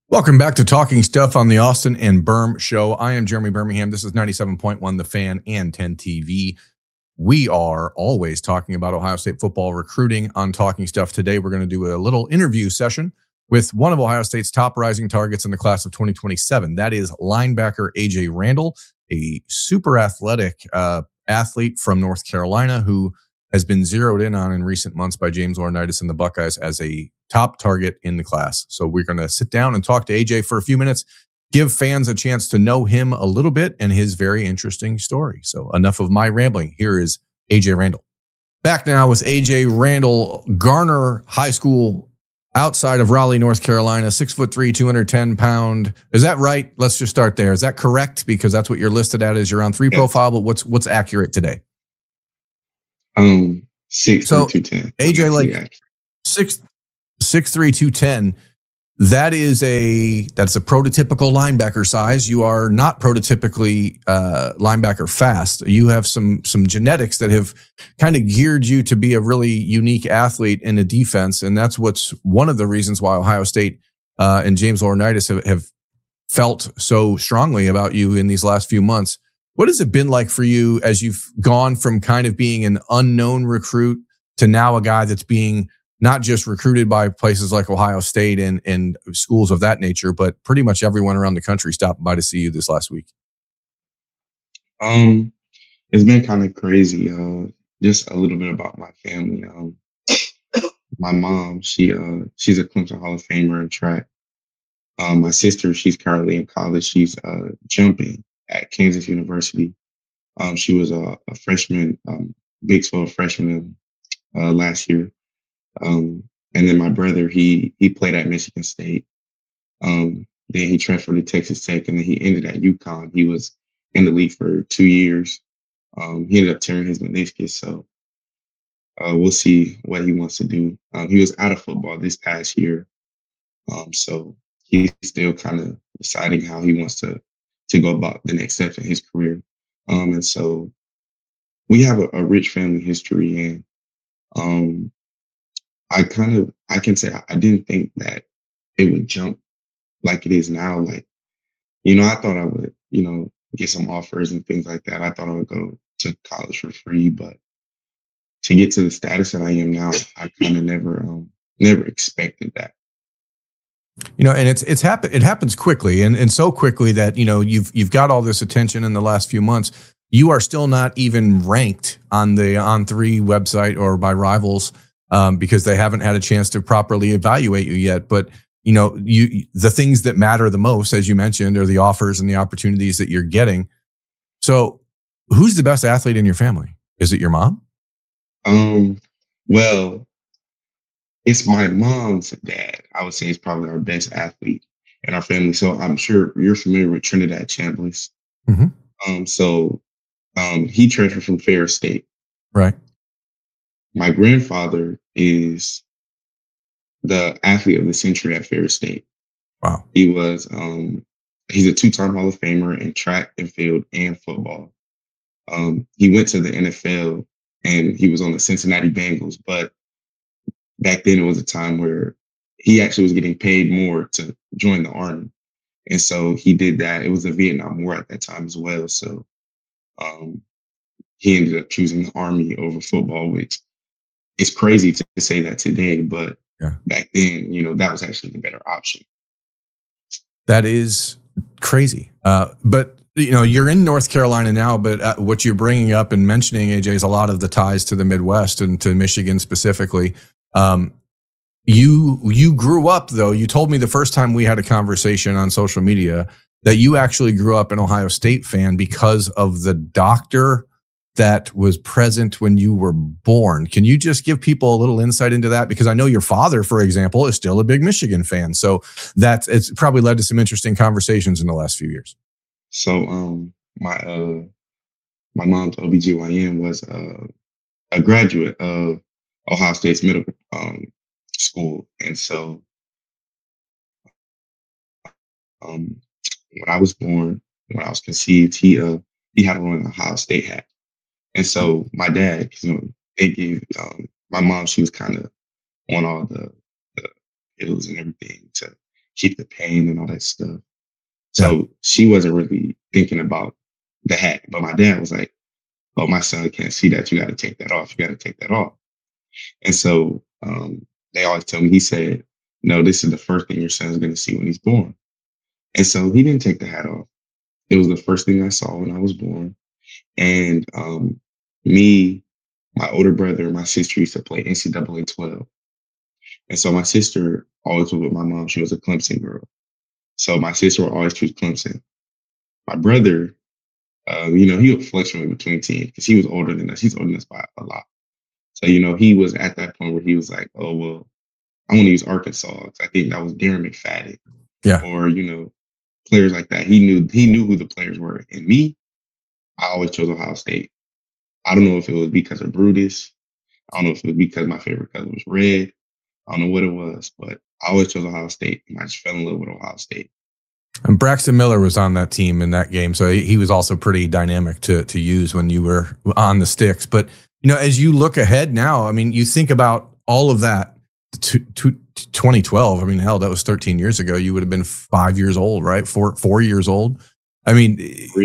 Welcome back to Talking Stuff on the Austin and Berm Show. I am Jeremy Birmingham. This is 97.1 The Fan and 10 TV. We are always talking about Ohio State football recruiting on Talking Stuff. Today, we're going to do a little interview session with one of Ohio State's top rising targets in the class of 2027. That is linebacker A.J. Randall, a super athletic athlete from North Carolina who has been zeroed in on in recent months by James Laurinaitis and the Buckeyes as a top target in the class. So we're going to sit down and talk to AJ for a few minutes, give fans a chance to know him a little bit and his very interesting story. So enough of my rambling. Here is AJ Randall. Back now with AJ Randall, Garner High School outside of Raleigh, North Carolina, 6'3", 210-pound. Is that right? Let's just start there. Is that correct? Because that's what you're listed at as your on-3 profile, but what's accurate today? 6'3", 210. AJ, like 6'3", 210. That's a prototypical linebacker size. You are not prototypically linebacker fast. You have some genetics that have kind of geared you to be a really unique athlete in a defense, and that's what's one of the reasons why Ohio State and James Laurinaitis have felt so strongly about you in these last few months. What has it been like for you as you've gone from kind of being an unknown recruit to now a guy that's being not just recruited by places like Ohio State and schools of that nature, but pretty much everyone around the country stopped by to see you this last week? It's been kind of crazy. Just a little bit about my family. My mom, she's a Clemson Hall of Famer in track. My sister, she's currently in college. She's jumping at Kansas University. She was a freshman, Big 12 freshman last year. And then my brother, he played at Michigan State. Then he transferred to Texas Tech, and then he ended at UConn. He was in the league for 2 years. He ended up tearing his meniscus, so we'll see what he wants to do. He was out of football this past year, so he's still kind of deciding how he wants to go about the next steps in his career. And so we have a rich family history, and I can say I didn't think that it would jump like it is now. Like, I thought I would, get some offers and things like that. I thought I would go to college for free, but to get to the status that I am now, I kind of never expected that. And it happens quickly and so quickly that, you've got all this attention in the last few months. You are still not even ranked on the On3 website or by rivals because they haven't had a chance to properly evaluate you yet. But, the things that matter the most, as you mentioned, are the offers and the opportunities that you're getting. So who's the best athlete in your family? Is it your mom? Well, it's my mom's dad. I would say it's probably our best athlete in our family. So I'm sure you're familiar with Trinidad Chambliss. Mm-hmm. He transferred from Ferris State. Right. My grandfather is the athlete of the century at Ferris State. Wow. He was, he's a 2-time Hall of Famer in track and field and football. He went to the NFL and he was on the Cincinnati Bengals, but back then it was a time where he actually was getting paid more to join the Army. And so he did that. It was the Vietnam War at that time as well. So he ended up choosing the Army over football, which is crazy to say that today, but back then, that was actually the better option. That is crazy. But, you're in North Carolina now, but what you're bringing up and mentioning, AJ, is a lot of the ties to the Midwest and to Michigan specifically. You grew up, though. You told me the first time we had a conversation on social media that you actually grew up an Ohio State fan because of the doctor that was present when you were born. Can you just give people a little insight into that? Because I know your father, for example, is still a big Michigan fan. So it's probably led to some interesting conversations in the last few years. So my mom's OBGYN was a graduate of Ohio State's medical school. And so when I was born, when I was conceived, he had on an Ohio State hat. And so my dad, they gave my mom, she was kind of on all the pills and everything to keep the pain and all that stuff. Yeah. So she wasn't really thinking about the hat. But my dad was like, "Oh, my son can't see that. You got to take that off. You got to take that off." And so they always tell me, he said, "No, this is the first thing your son's going to see when he's born." And so he didn't take the hat off. It was the first thing I saw when I was born. And me, my older brother, and my sister used to play NCAA 12. And so my sister always was with my mom. She was a Clemson girl. So my sister would always choose Clemson. My brother, he would fluctuate between teams because he was older than us. He's older than us by a lot. So, he was at that point where he was like, "Oh, well, I want to use Arkansas." 'Cause I think that was Darren McFadden Yeah. or, players like that. He knew who the players were. And me, I always chose Ohio State. I don't know if it was because of Brutus. I don't know if it was because my favorite color was red. I don't know what it was, but I always chose Ohio State, and I just fell in love with Ohio State. And Braxton Miller was on that team in that game, so he was also pretty dynamic to use when you were on the sticks. But as you look ahead now, I mean, you think about all of that. 2012. I mean, hell, that was 13 years ago. You would have been 5 years old, right? 4 years old. I mean,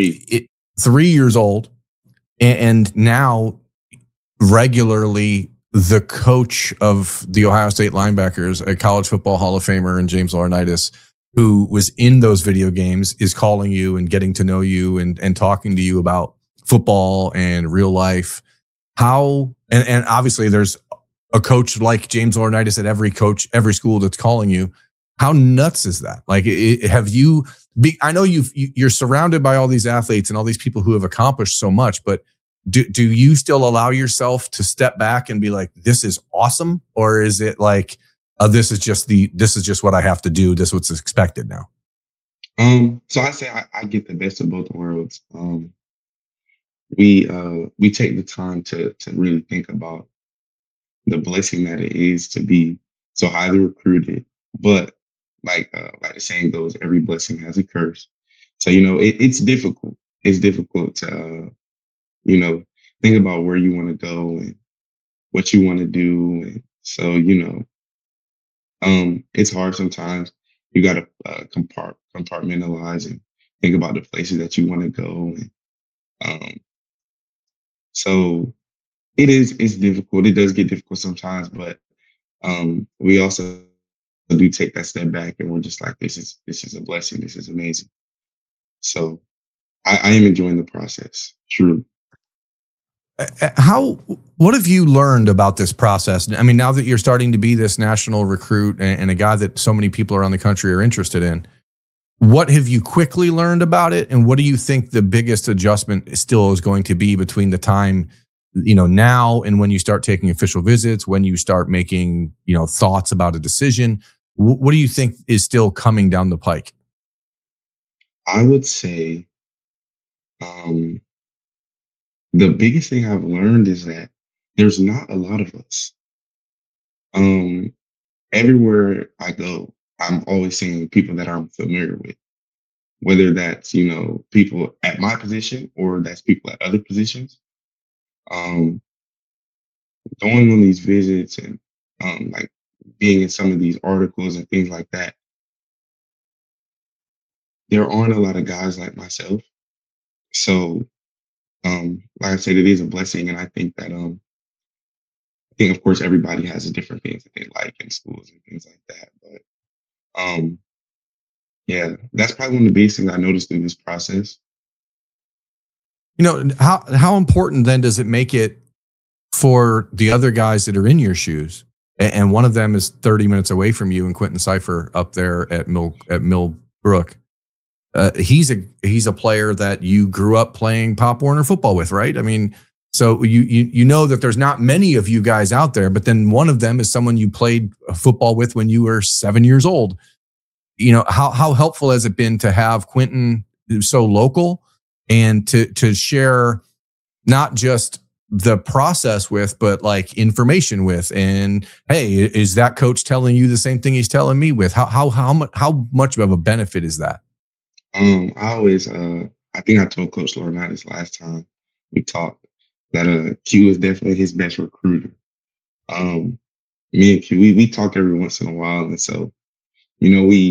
3 years old, and now regularly the coach of the Ohio State linebackers, a college football Hall of Famer, and James Laurinaitis, who was in those video games, is calling you and getting to know you and talking to you about football and real life. How, and obviously there's a coach like James Laurinaitis at every school that's calling you. How nuts is that? Like, I know you're surrounded by all these athletes and all these people who have accomplished so much, but do you still allow yourself to step back and be like, "This is awesome," or is it like, this is just what I have to do. This is what's expected now. So I say I get the best of both worlds. We take the time to really think about the blessing that it is to be so highly recruited. But like the saying goes, every blessing has a curse. So it's difficult. It's difficult to think about where you want to go and what you want to do. And so it's hard sometimes. You got to compartmentalize and think about the places that you want to go. And so it's difficult. It does get difficult sometimes, but we also do take that step back and we're just like, this is a blessing. This is amazing. So I am enjoying the process. True. What have you learned about this process? I mean, now that you're starting to be this national recruit and a guy that so many people around the country are interested in, what have you quickly learned about it? And what do you think the biggest adjustment still is going to be between the time, now and when you start taking official visits, when you start making, thoughts about a decision? What do you think is still coming down the pike? I would say the biggest thing I've learned is that there's not a lot of us. Everywhere I go, I'm always seeing people that I'm familiar with, whether that's, people at my position or that's people at other positions. Um, Going on these visits and like being in some of these articles and things like that, there aren't a lot of guys like myself. So, like I said, it is a blessing, and I think that I think of course everybody has a different things that they like in schools and things like that. But yeah, that's probably one of the biggest things I noticed in this process. How important then does it make it for the other guys that are in your shoes? And one of them is 30 minutes away from you, and Quentin Cipher up there at Millbrook. He's a player that you grew up playing Pop Warner football with, right? I mean, so you know that there's not many of you guys out there, but then one of them is someone you played football with when you were 7 years old. How helpful has it been to have Quentin so local and to share not just the process with, but like information with, and hey, is that coach telling you the same thing he's telling me with? How much of a benefit is that? I always, I think I told Coach Laurinaitis last time we talked that Q is definitely his best recruiter. Me and Q, we talk every once in a while, and so we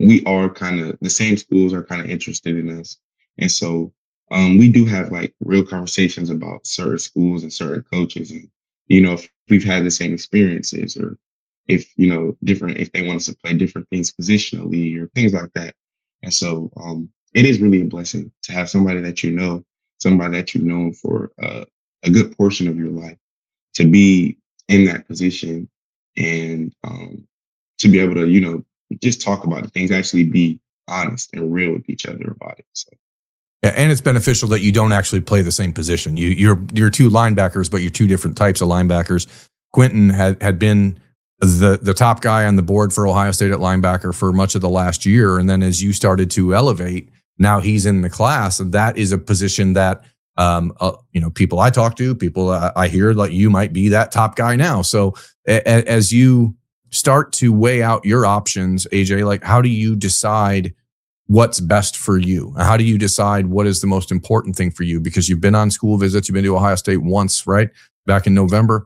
we are kind of the same schools are kind of interested in us. And so we do have like real conversations about certain schools and certain coaches. And, if we've had the same experiences or if, different, if they want us to play different things positionally or things like that. And so it is really a blessing to have somebody that somebody that you've known for a good portion of your life to be in that position and to be able to, just talk about the things, actually be honest and real with each other about it. So. Yeah, and it's beneficial that you don't actually play the same position. You're two linebackers, but you're two different types of linebackers. Quentin had been the top guy on the board for Ohio State at linebacker for much of the last year, and then as you started to elevate, now he's in the class, and that is a position that people I talk to, people I hear, like you might be that top guy now. So as you start to weigh out your options, AJ, like how do you decide what's best for you? How do you decide what is the most important thing for you? Because you've been on school visits, you've been to Ohio State once, right? Back in November.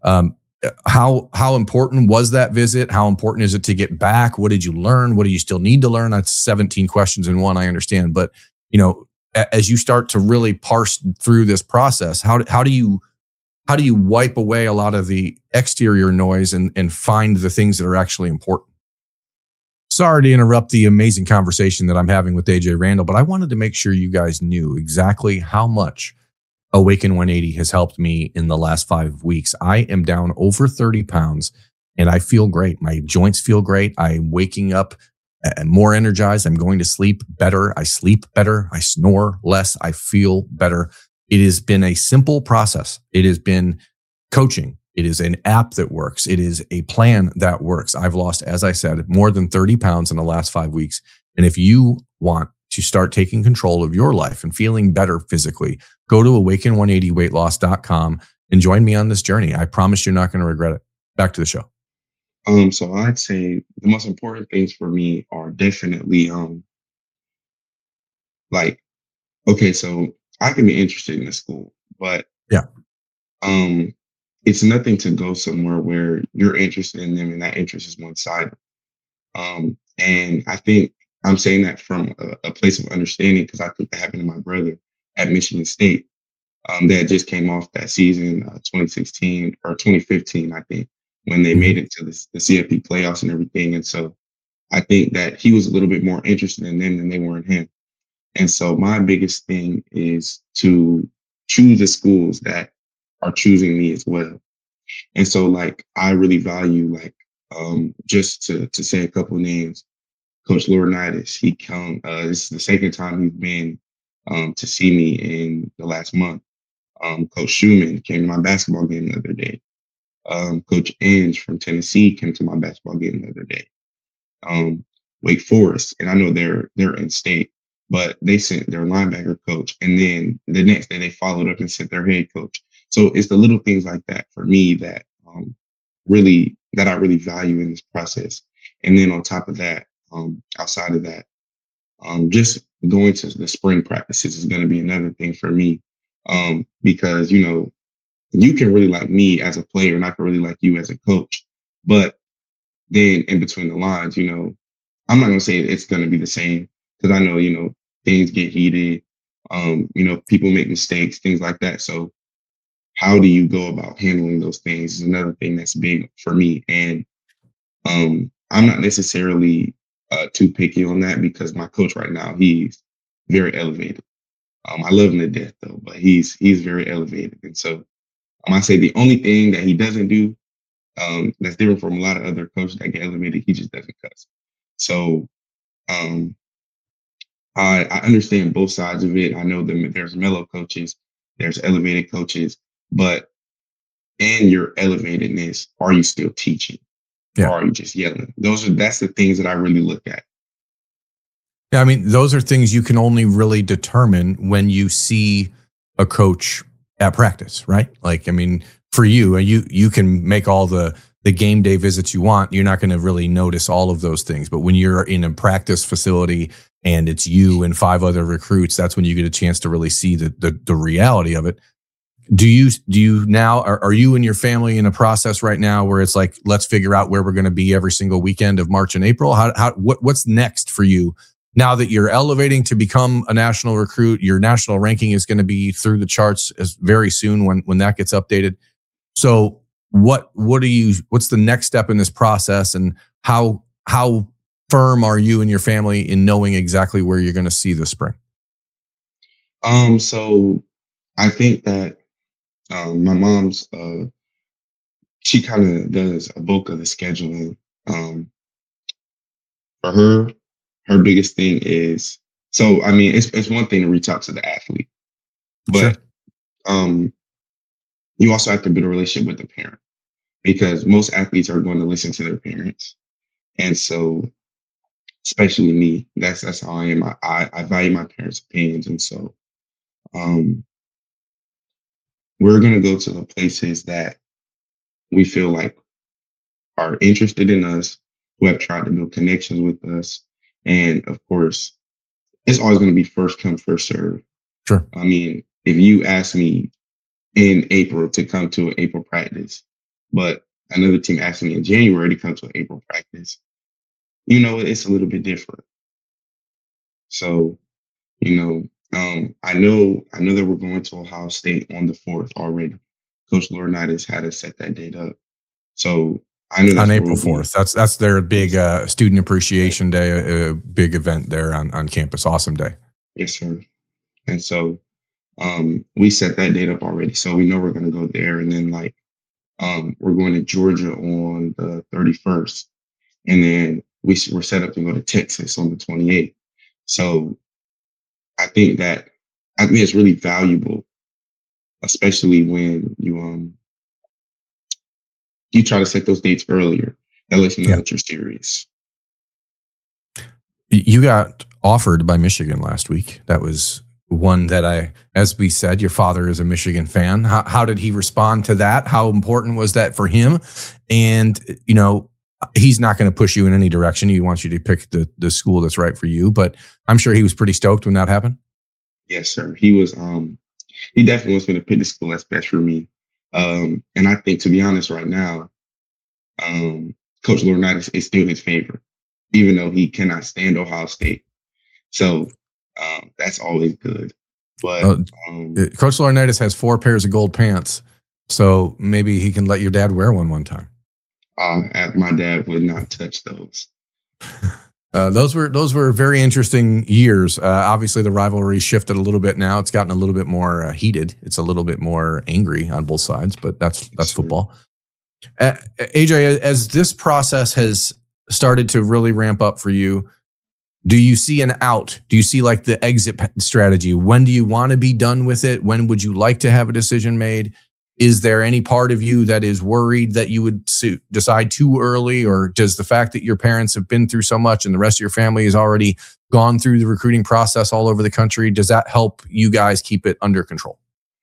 How important was that visit? How important is it to get back? What did you learn? What do you still need to learn? That's 17 questions in one, I understand. But, as you start to really parse through this process, how do you wipe away a lot of the exterior noise and find the things that are actually important? Sorry to interrupt the amazing conversation that I'm having with AJ Randall, but I wanted to make sure you guys knew exactly how much Awaken 180 has helped me in the last 5 weeks. I am down over 30 pounds and I feel great. My joints feel great. I'm waking up more energized. I'm going to sleep better. I sleep better. I snore less. I feel better. It has been a simple process. It has been coaching. It is an app that works. It is a plan that works. I've lost, as I said, more than 30 pounds in the last 5 weeks. And if you want to start taking control of your life and feeling better physically, go to awaken180weightloss.com and join me on this journey. I promise you're not going to regret it. Back to the show. So I'd say the most important things for me are definitely so I can be interested in the school, but yeah. It's nothing to go somewhere where you're interested in them and that interest is one-sided. And I think I'm saying that from a place of understanding because I think that happened to my brother at Michigan State that just came off that season, 2016 or 2015, I think, when they made it to the CFP playoffs and everything. And so I think that he was a little bit more interested in them than they were in him. And so my biggest thing is to choose the schools that are choosing me as well. And so I really value just to say a couple names, Coach Laurinaitis, this is the second time he's been to see me in the last month. Coach Schumann came to my basketball game the other day. Coach Inge from Tennessee came to my basketball game the other day. Wake Forest, and I know they're in state, but they sent their linebacker coach, and then the next day they followed up and sent their head coach. So it's the little things like that for me that I really value in this process. And then on top of that, outside of that, just going to the spring practices is going to be another thing for me because you can really like me as a player, and I can really like you as a coach. But then in between the lines, I'm not going to say it's going to be the same because I know, things get heated. People make mistakes, things like that. So how do you go about handling those things is another thing that's big for me. And I'm not necessarily too picky on that because my coach right now, he's very elevated. I love him to death though, but he's very elevated. And so I say the only thing that he doesn't do that's different from a lot of other coaches that get elevated, he just doesn't cuss. So I understand both sides of it. I know there's mellow coaches, there's elevated coaches, but in your elevatedness, are you still teaching? Yeah. Or are you just yelling? That's the things that I really look at. Yeah, I mean, those are things you can only really determine when you see a coach at practice, right? For you can make all the game day visits you want. You're not going to really notice all of those things. But when you're in a practice facility and it's you and 5 other recruits, that's when you get a chance to really see the reality of it. Do you now, are you and your family in a process right now where it's like, let's figure out where we're going to be every single weekend of March and April? What's next for you now that you're elevating to become a national recruit? Your national ranking is going to be through the charts as very soon when that gets updated. So what's the next step in this process, and how firm are you and your family in knowing exactly where you're going to see this spring? So I think that my mom's she kind of does a bulk of the scheduling. For her biggest thing is, so I mean, it's one thing to reach out to the athlete, Sure. but um, you also have to build a relationship with the parent, because most athletes are going to listen to their parents, and so especially me, that's how I am. I value my parents' opinions, and so um, we're going to go to the places that we feel like are interested in us, who have tried to build connections with us. And of course, it's always going to be first come, first serve. Sure. I mean, if you ask me in April to come to an April practice, but another team asked me in January to come to an April practice, it's a little bit different. So, I know that we're going to Ohio State on the 4th already. Coach Laurinaitis had us set that date up. So I know On that's where April we'll be. 4th. That's their big Yes. student appreciation day, a big event there on campus. Awesome day. Yes, sir. And so we set that date up already. So we know we're going to go there. And then we're going to Georgia on the 31st. And then we're set up to go to Texas on the 28th. So I think it's really valuable, especially when you try to set those dates earlier. That lets you know that you're serious. You got offered by Michigan last week. That was one that as we said, your father is a Michigan fan. How did he respond to that? How important was that for him? And, he's not going to push you in any direction. He wants you to pick the school that's right for you, but I'm sure he was pretty stoked when that happened. Yes, sir. He was, he definitely wants me to pick the school that's best for me. And I think, to be honest, right now, Coach Laurinaitis is still his favorite, even though he cannot stand Ohio State. So that's always good. But Coach Laurinaitis has 4 pairs of gold pants, so maybe he can let your dad wear one time. My dad would not touch those. Those were very interesting years. Obviously, the rivalry shifted a little bit now. It's gotten a little bit more heated. It's a little bit more angry on both sides, but that's football. AJ, as this process has started to really ramp up for you, do you see an out? Do you see like the exit strategy? When do you want to be done with it? When would you like to have a decision made? Is there any part of you that is worried that you would decide too early, or does the fact that your parents have been through so much and the rest of your family has already gone through the recruiting process all over the country, does that help you guys keep it under control?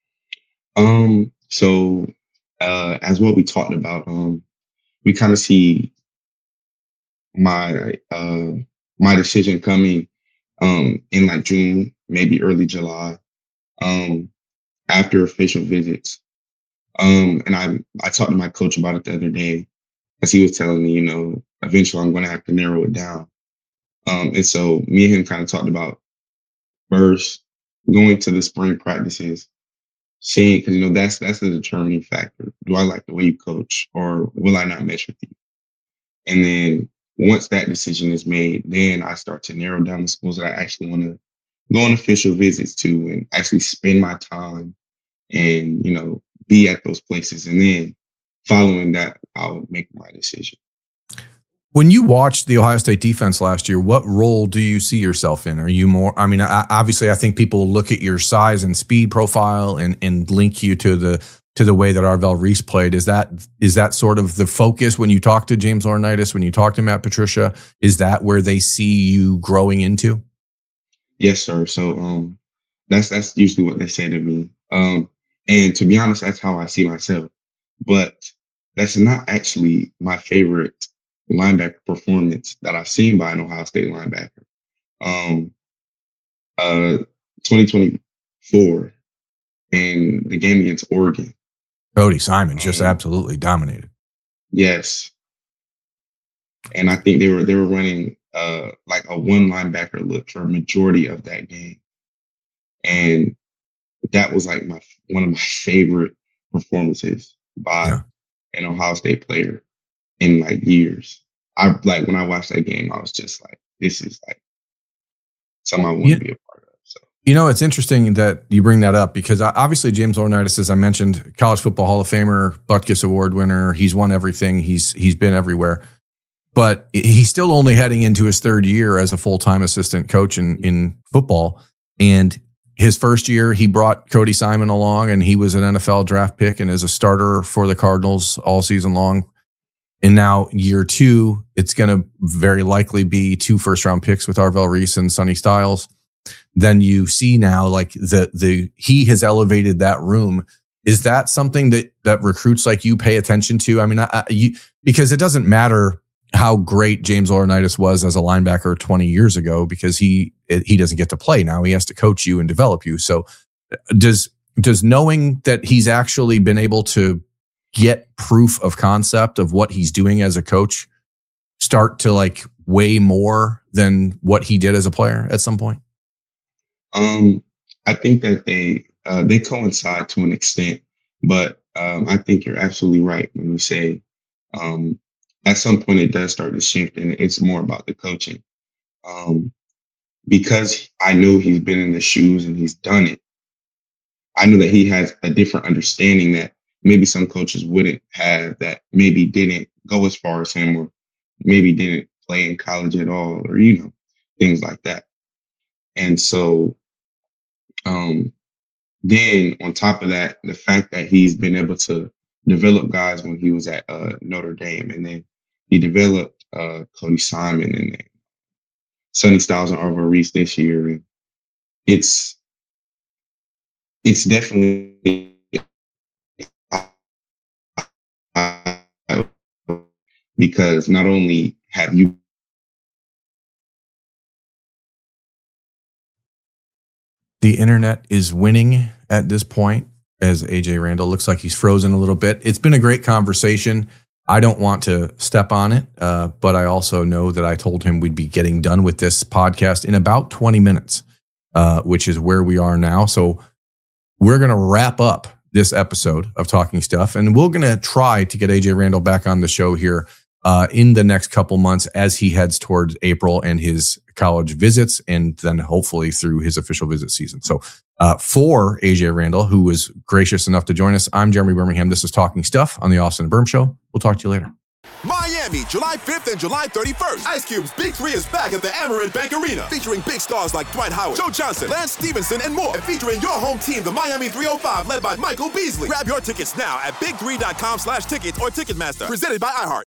So as what we talked about, we kind of see my decision coming in like June, maybe early July, after official visits. And I talked to my coach about it the other day, as he was telling me, eventually I'm going to have to narrow it down. And so me and him kind of talked about first going to the spring practices, seeing, because that's the determining factor. Do I like the way you coach, or will I not mesh with you? And then once that decision is made, then I start to narrow down the schools that I actually want to go on official visits to and actually spend my time and, be at those places. And then following that, I'll make my decision. When you watched the Ohio State defense last year, what role do you see yourself in? Are you more, obviously I think people look at your size and speed profile and link you to the way that Arvell Reese played. Is that sort of the focus when you talk to James Laurinaitis, when you talk to Matt Patricia? Is that where they see you growing into? Yes, sir. So that's usually what they say to me. And to be honest, that's how I see myself. But that's not actually my favorite linebacker performance that I've seen by an Ohio State linebacker. 2024, in the game against Oregon. Cody Simon just absolutely dominated. Yes. And I think they were running like a one linebacker look for a majority of that game. And that was like one of my favorite performances by an Ohio State player in like years. When I watched that game, I was just like, this is like something I want to be a part of. So, it's interesting that you bring that up because obviously James Laurinaitis, as I mentioned, College Football Hall of Famer, Butkus Award winner. He's won everything. He's been everywhere. But he's still only heading into his third year as a full-time assistant coach in football. And his first year, he brought Cody Simon along, and he was an NFL draft pick and is a starter for the Cardinals all season long. And now year two, it's going to very likely be 2 first-round picks with Arvell Reese and Sonny Styles. Then you see now like he has elevated that room. Is that something that recruits like you pay attention to? I mean, because it doesn't matter how great James Laurinaitis was as a linebacker 20 years ago because he doesn't get to play now. He has to coach you and develop you. So does knowing that he's actually been able to get proof of concept of what he's doing as a coach start to like weigh more than what he did as a player at some point? I think that they coincide to an extent, but I think you're absolutely right when you say at some point it does start to shift and it's more about the coaching. Because I know he's been in the shoes and he's done it. I know that he has a different understanding that maybe some coaches wouldn't have, that maybe didn't go as far as him or maybe didn't play in college at all or, things like that. And so then on top of that, the fact that he's been able to develop guys when he was at Notre Dame, and then he developed Cody Simon and then Sonny Styles and Arvell Reese this year. And it's definitely because not only have you the internet is winning at this point as AJ Randall looks like he's frozen a little bit. It's been a great conversation. I don't want to step on it, but I also know that I told him we'd be getting done with this podcast in about 20 minutes, which is where we are now. So we're going to wrap up this episode of Talking Stuff, and we're going to try to get AJ Randall back on the show here in the next couple months as he heads towards April and his college visits, and then hopefully through his official visit season. So for AJ Randall, who was gracious enough to join us, I'm Jeremy Birmingham. This is Talking Stuff on the Austin and Berm Show. We'll talk to you later. Miami, July 5th and July 31st. Ice Cube's Big 3 is back at the Amerant Bank Arena, featuring big stars like Dwight Howard, Joe Johnson, Lance Stevenson, and more. And featuring your home team, the Miami 305, led by Michael Beasley. Grab your tickets now at big3.com/tickets or Ticketmaster. Presented by iHeart.